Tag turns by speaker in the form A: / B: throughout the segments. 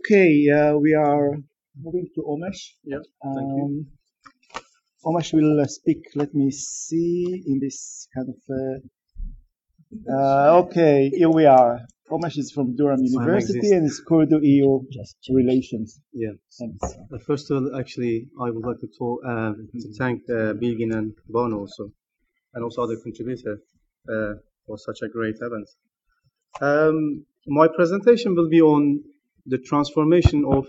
A: Okay, we are moving to Omesh.
B: Yeah, thank you.
A: Omesh will speak. Let me see in this kind of. Okay, here we are. Omesh is from Durham University and is Kurdu EU relations.
B: Yeah.
A: Thanks.
B: First of all, actually, I would like to thank Bilgin and Bono also, and also other contributor for such a great event. My presentation will be on the transformation of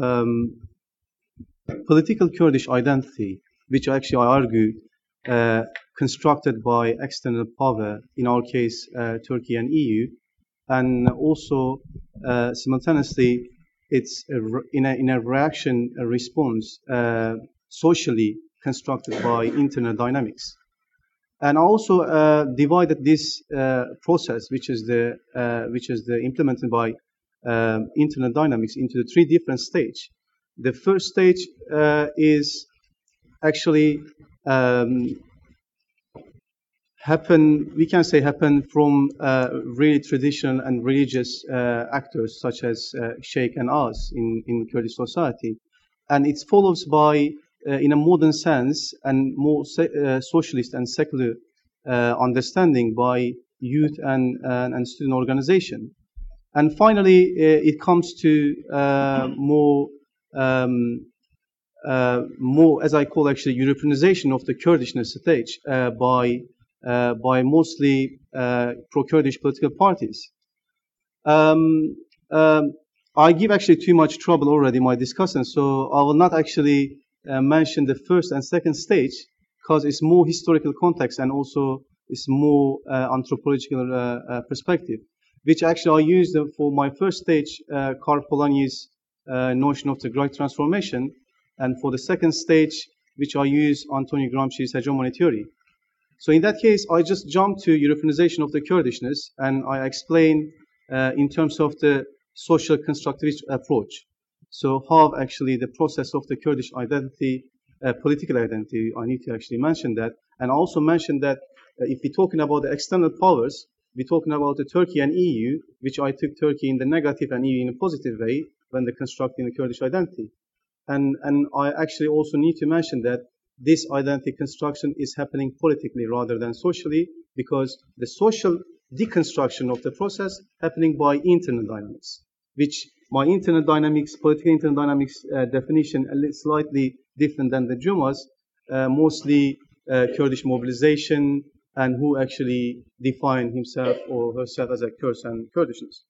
B: political Kurdish identity, which actually I argue constructed by external power, in our case Turkey and EU, and also simultaneously it's in a reaction, a response socially constructed by internal dynamics. And I also divided this process, which is the implemented by internal dynamics, into the three different stages. The first stage is actually happen from really traditional and religious actors such as Sheikh and As in Kurdish society, and it follows by in a modern sense and more socialist and secular understanding by youth and student organization, and finally it comes to more, as I call actually Europeanization of the Kurdishness stage by mostly pro-Kurdish political parties. I give actually too much trouble already in my discussion, so I will not actually mention the first and second stage because it's more historical context and also it's more anthropological perspective, which actually I used for my first stage, Karl Polanyi's notion of the great transformation, and for the second stage, which I use Antonio Gramsci's hegemony theory. So in that case, I just jump to Europeanization of the Kurdishness, and I explain in terms of the social constructivist approach. So how actually the process of the Kurdish identity, political identity, I need to actually mention that, and I also mention that if we're talking about the external powers, we're talking about the Turkey and EU, which I took Turkey in the negative and EU in a positive way when they're constructing the Kurdish identity. And I actually also need to mention that this identity construction is happening politically rather than socially, because the social deconstruction of the process happening by internal dynamics, which my internal dynamics, political internal dynamics definition is slightly different than the Juma's, mostly Kurdish mobilization and who actually define himself or herself as a Kurd and Kurdishness.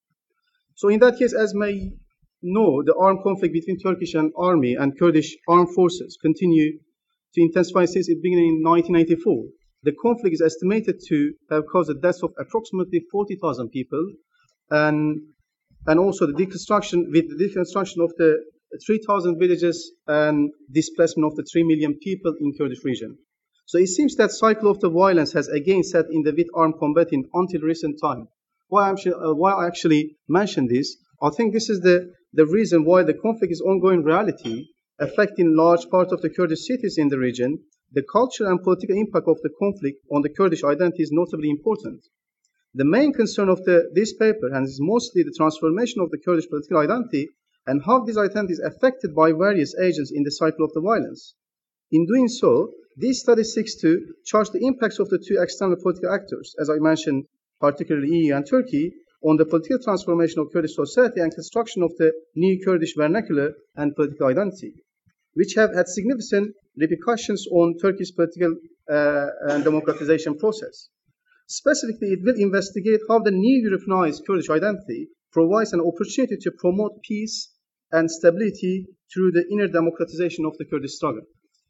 B: So in that case, as may know, the armed conflict between Turkish and army and Kurdish armed forces continue to intensify since it began in 1994. The conflict is estimated to have caused the deaths of approximately 40,000 people, and also the deconstruction of the 3,000 villages and displacement of the 3 million people in Kurdish region. So it seems that cycle of the violence has again set in the with armed combating until recent time. Why I actually mention this, I think this is the reason why the conflict is ongoing reality, affecting large part of the Kurdish cities in the region. The cultural and political impact of the conflict on the Kurdish identity is notably important. The main concern of this paper is mostly the transformation of the Kurdish political identity and how this identity is affected by various agents in the cycle of the violence. In doing so, this study seeks to charge the impacts of the two external political actors, as I mentioned, particularly EU and Turkey, on the political transformation of Kurdish society and construction of the new Kurdish vernacular and political identity, which have had significant repercussions on Turkey's political and democratization process. Specifically, it will investigate how the new Europeanized Kurdish identity provides an opportunity to promote peace and stability through the inner democratization of the Kurdish struggle.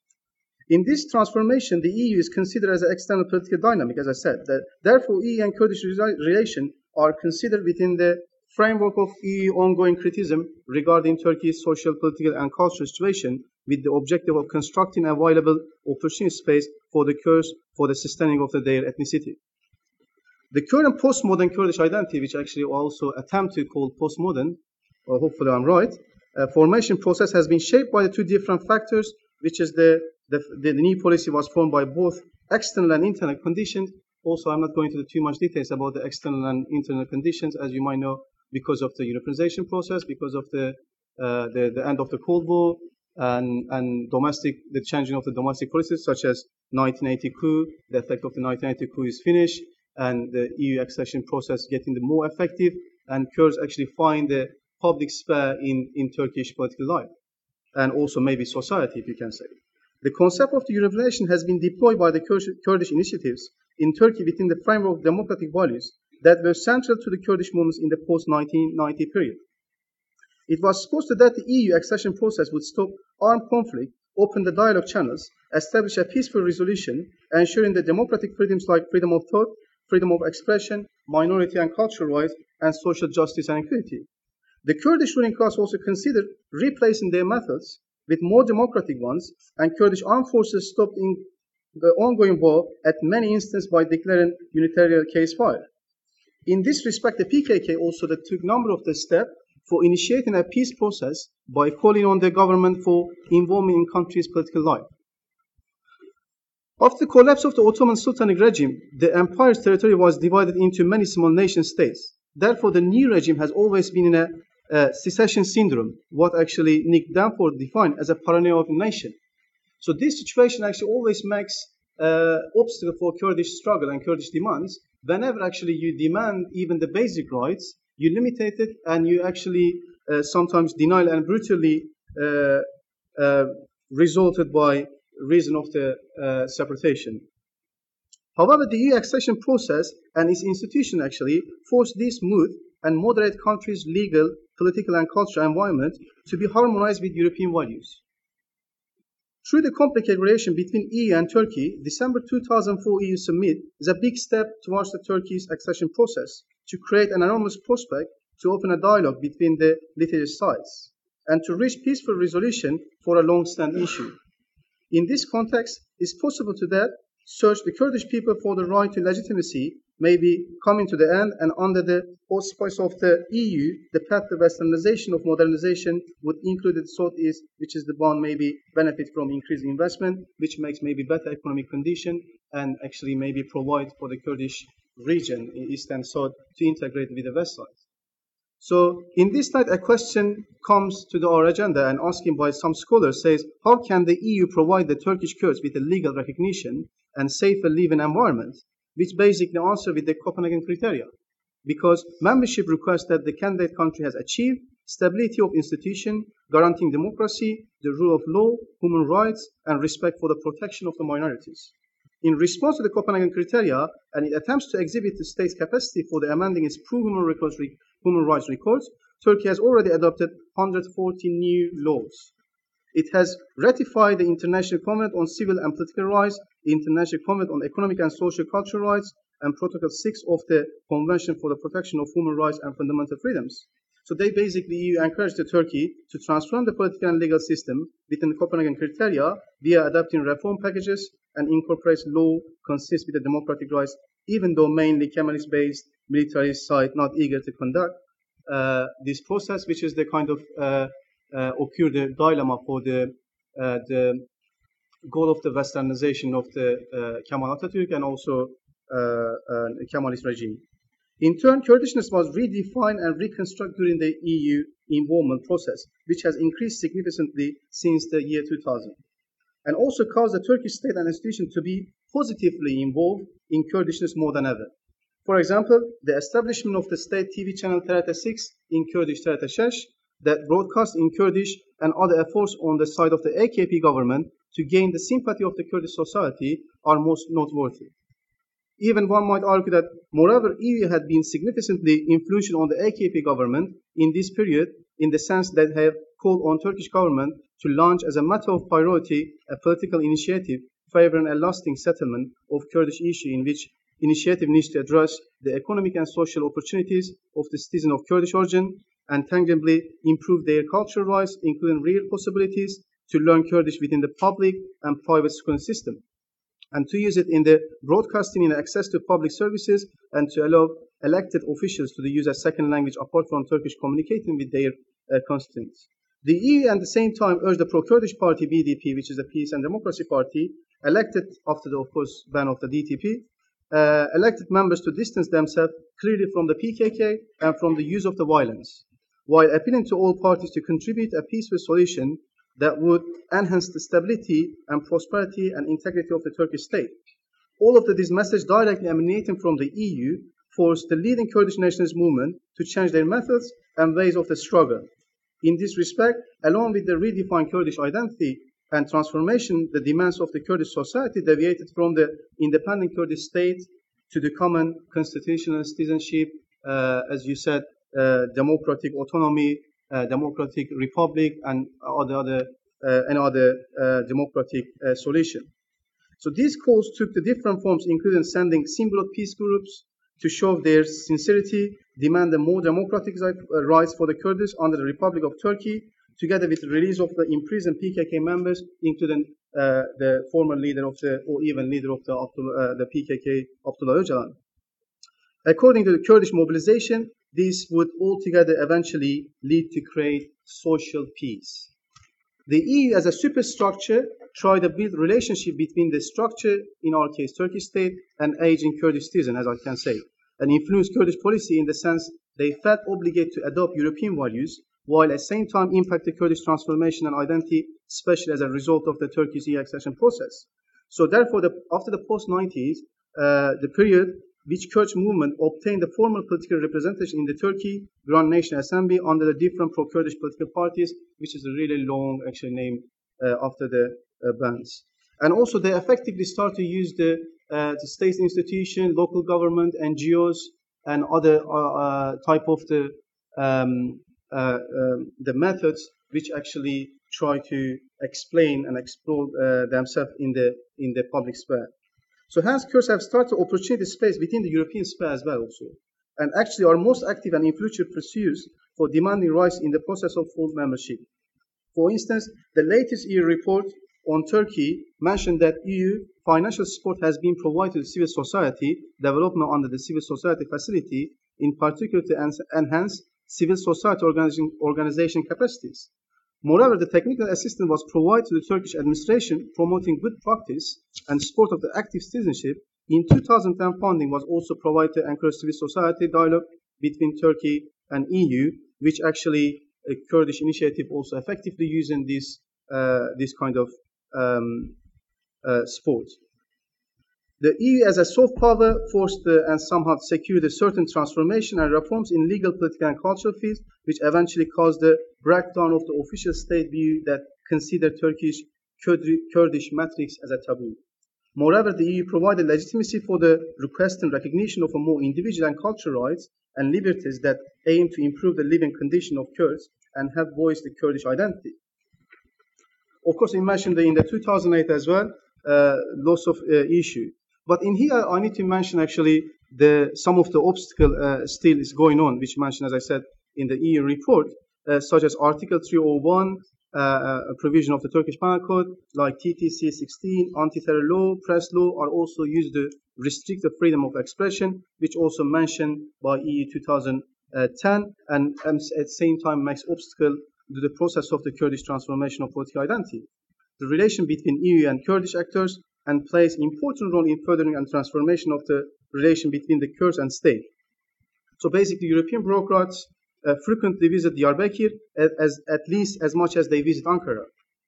B: In this transformation, the EU is considered as an external political dynamic, as I said. Therefore, EU and Kurdish relations are considered within the framework of EU ongoing criticism regarding Turkey's social, political, and cultural situation, with the objective of constructing a viable opportunity space for the Kurds for the sustaining of their ethnicity. The current postmodern Kurdish identity, which actually also attempt to call postmodern, or hopefully I'm right, formation process has been shaped by the two different factors, which is the new policy was formed by both external and internal conditions. Also, I'm not going into too much details about the external and internal conditions. As you might know, because of the Europeanization process, because of the end of the Cold War, and the changing of the domestic policies, such as 1980 coup. The effect of the 1980 coup is finished, and the EU accession process getting more effective, and Kurds actually find the public sphere in Turkish political life, and also maybe society, if you can say. The concept of the Europeanization has been deployed by the Kurdish initiatives in Turkey within the framework of democratic values that were central to the Kurdish movements in the post-1990 period. It was supposed that the EU accession process would stop armed conflict, open the dialogue channels, establish a peaceful resolution, ensuring the democratic freedoms like freedom of thought, freedom of expression, minority and cultural rights, and social justice and equality. The Kurdish ruling class also considered replacing their methods with more democratic ones, and Kurdish armed forces stopped in the ongoing war at many instances by declaring unitary ceasefire. In this respect, the PKK also took a number of the steps for initiating a peace process by calling on the government for involvement in country's political life. After the collapse of the Ottoman Sultanic regime, the empire's territory was divided into many small nation states. Therefore, the new regime has always been in a secession syndrome, what actually Nick Danforth defined as a paranoia of a nation. So this situation actually always makes obstacle for Kurdish struggle and Kurdish demands. Whenever actually you demand even the basic rights, you limit it, and you actually sometimes deny and brutally resulted by reason of the separation. However, the EU accession process and its institution actually forced this smooth and moderate countries' legal, political, and cultural environment to be harmonized with European values. Through the complicated relation between EU and Turkey, December 2004 EU summit is a big step towards the Turkey's accession process to create an enormous prospect to open a dialogue between the litigious sides and to reach peaceful resolution for a long-standing issue. In this context, it's possible to that search the Kurdish people for the right to legitimacy may be coming to the end, and under the auspice of the EU, the path to westernization of modernization would include the Southeast, which is the one maybe benefit from increased investment, which makes maybe better economic condition, and actually maybe provide for the Kurdish region in East and South to integrate with the West side. So in this light, a question comes to our agenda and asking by some scholars says, how can the EU provide the Turkish Kurds with a legal recognition and safer living environment, which basically answer with the Copenhagen criteria? Because membership requires that the candidate country has achieved stability of institution, guaranteeing democracy, the rule of law, human rights, and respect for the protection of the minorities. In response to the Copenhagen criteria, and it attempts to exhibit the state's capacity for the amending its pro-human human rights records, Turkey has already adopted 140 new laws. It has ratified the International Covenant on Civil and Political Rights, the International Covenant on Economic and Social Cultural Rights, and Protocol 6 of the Convention for the Protection of Human Rights and Fundamental Freedoms. So they basically encourage the Turkey to transform the political and legal system within the Copenhagen criteria via adopting reform packages and incorporates law consistent with the democratic rights, even though mainly Kemalist-based military side not eager to conduct this process, which is the kind of occur the dilemma for the goal of the westernization of the Kemal Atatürk and also Kemalist regime. In turn, Kurdishness was redefined and reconstructed during the EU involvement process, which has increased significantly since the year 2000, and also caused the Turkish state and institution to be positively involved in Kurdishness more than ever. For example, the establishment of the state TV channel TRT 6 in Kurdish TRT 6 that broadcast in Kurdish and other efforts on the side of the AKP government to gain the sympathy of the Kurdish society are most noteworthy. Even one might argue that, moreover, EU had been significantly influential on the AKP government in this period, in the sense that they have called on Turkish government to launch as a matter of priority a political initiative favoring a lasting settlement of Kurdish issue, in which initiative needs to address the economic and social opportunities of the citizens of Kurdish origin and tangibly improve their cultural rights, including real possibilities to learn Kurdish within the public and private school system, and to use it in the broadcasting in access to public services, and to allow elected officials to use a second language apart from Turkish communicating with their constituents. The EU at the same time urged the pro-Kurdish party BDP, which is the Peace and Democracy Party, elected after the, of course, ban of the DTP, elected members to distance themselves clearly from the PKK and from the use of the violence, while appealing to all parties to contribute a peaceful solution that would enhance the stability and prosperity and integrity of the Turkish state. All of these messages directly emanating from the EU forced the leading Kurdish nationalist movement to change their methods and ways of the struggle. In this respect, along with the redefined Kurdish identity and transformation, the demands of the Kurdish society deviated from the independent Kurdish state to the common constitutional citizenship, as you said, democratic autonomy, democratic republic, and any other democratic solution. So these calls took the different forms, including sending symbol of peace groups to show their sincerity, demand more democratic rights for the Kurds under the Republic of Turkey, together with the release of the imprisoned PKK members, including the former leader of or even leader of the PKK, Abdullah Öcalan. According to the Kurdish mobilization, this would altogether eventually lead to create social peace. The EU as a superstructure tried to build relationship between the structure, in our case Turkish state, and aging Kurdish citizen, as I can say, and influenced Kurdish policy in the sense they felt obligated to adopt European values, while at the same time impact the Kurdish transformation and identity, especially as a result of the Turkish EU accession process. So therefore, after the post-90s, the period which Kurdish movement obtained the formal political representation in the Turkey Grand National Assembly under the different pro-Kurdish political parties, which is a really long actually name after the bands. And also they effectively start to use the state institution, local government, NGOs, and other type of the methods which actually try to explain and explore themselves in the public sphere. So hence Kurds have started to opportunity space within the European sphere as well also, and actually are most active and influential pursuits for demanding rights in the process of full membership. For instance, the latest EU report on Turkey mentioned that EU financial support has been provided to civil society development under the civil society facility, in particular to enhance civil society organization capacities. Moreover, the technical assistance was provided to the Turkish administration promoting good practice and support of the active citizenship. In 2010, funding was also provided to encourage civil society dialogue between Turkey and EU, which actually a Kurdish initiative also effectively using this kind of support. The EU as a soft power forced and somehow secured a certain transformation and reforms in legal, political, and cultural fields, which eventually caused the breakdown of the official state view that considered Kurdish matrix as a taboo. Moreover, the EU provided legitimacy for the request and recognition of a more individual and cultural rights and liberties that aim to improve the living condition of Kurds and help voice the Kurdish identity. Of course, we mentioned in the 2008 as well, loss of issue. But in here, I need to mention actually some of the obstacle still is going on, which mentioned, as I said, in the EU report, such as Article 301, a provision of the Turkish Penal Code, like TTC 16, anti-terror law, press law, are also used to restrict the freedom of expression, which also mentioned by EU 2010, and at the same time makes obstacle to the process of the Kurdish transformation of political identity. The relation between EU and Kurdish actors and plays an important role in furthering and transformation of the relation between the Kurds and state. So basically, European bureaucrats frequently visit Diyarbakir at least as much as they visit Ankara.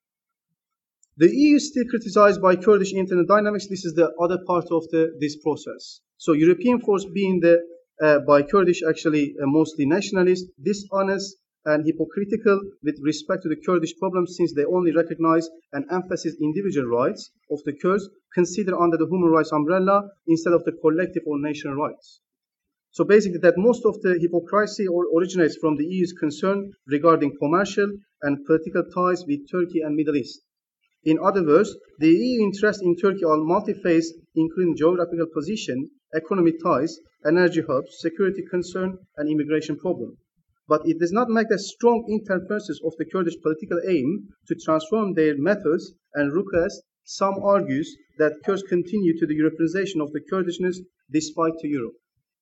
B: The EU is still criticized by Kurdish internal dynamics. This is the other part of this process. So European force being by Kurdish actually mostly nationalist, dishonest, and hypocritical with respect to the Kurdish problem, since they only recognize and emphasize individual rights of the Kurds considered under the human rights umbrella instead of the collective or national rights. So basically that most of the hypocrisy originates from the EU's concern regarding commercial and political ties with Turkey and Middle East. In other words, the EU interests in Turkey are multi-phased, including geographical position, economic ties, energy hubs, security concern, and immigration problem. But it does not make a strong interference of the Kurdish political aim to transform their methods and requests. Some argues that Kurds continue to the Europeanization of the Kurdishness despite to Europe.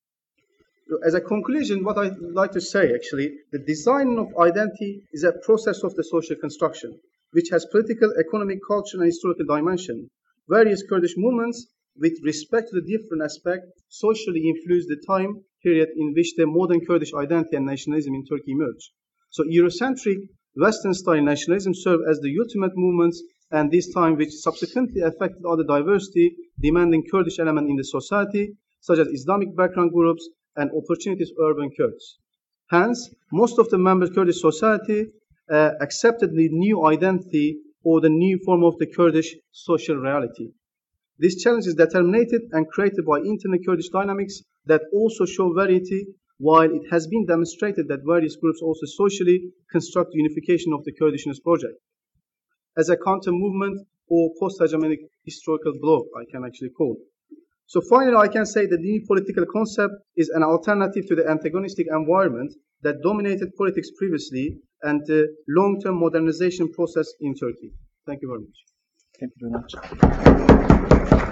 B: As a conclusion, what I'd like to say actually, the design of identity is a process of the social construction, which has political, economic, cultural, and historical dimension. Various Kurdish movements with respect to the different aspect, socially influenced the time period in which the modern Kurdish identity and nationalism in Turkey emerged. So Eurocentric Western-style nationalism served as the ultimate movement and this time which subsequently affected other diversity demanding Kurdish element in the society, such as Islamic background groups and opportunities urban Kurds. Hence, most of the member Kurdish society accepted the new identity or the new form of the Kurdish social reality. This challenge is determined and created by internal Kurdish dynamics that also show variety, while it has been demonstrated that various groups also socially construct unification of the Kurdishness project. As a counter-movement or post-hegemonic historical bloc, I can actually call. So finally, I can say that the new political concept is an alternative to the antagonistic environment that dominated politics previously and the long-term modernization process in Turkey. Thank you very much.
A: Thank you very much.